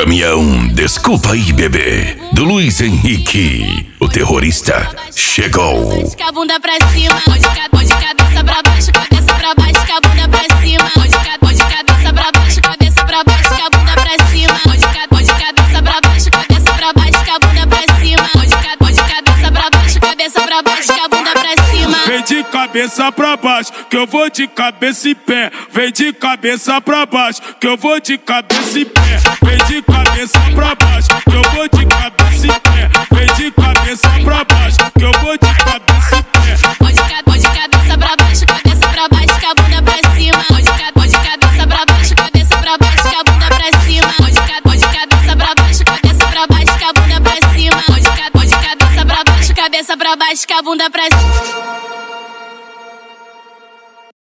caminhão, desculpa aí, bebê. Do Luiz Henrique, o terrorista, chegou. Com a bunda pra cima, de cabeça pra baixo, cabeça pra baixo, com a bunda pra cima. De cabeça pra baixo, cabeça pra baixo, com a bunda pra cima. De cabeça pra baixo, cabeça pra baixo, com a bunda pra cima. De cabeça pra baixo, cabeça pra baixo, com a bunda pra cima. Vem de cabeça pra baixo, que eu vou de cabeça e pé. Vem de cabeça pra baixo, que eu vou de cabeça e pé. Vem de cabeça pra baixo, que eu vou de cabeça e pé. Vem de cabeça pra baixo, que eu vou de cabeça e pé. De cabeça pra baixo, cabeça pra baixo, com a bunda pra cima. De cabeça pra baixo, cabeça pra baixo, com a bunda pra cima. De cabeça pra baixo, cabeça pra baixo, com a bunda pra cima. De cabeça pra baixo, cabeça pra baixo, com a bunda pra cima.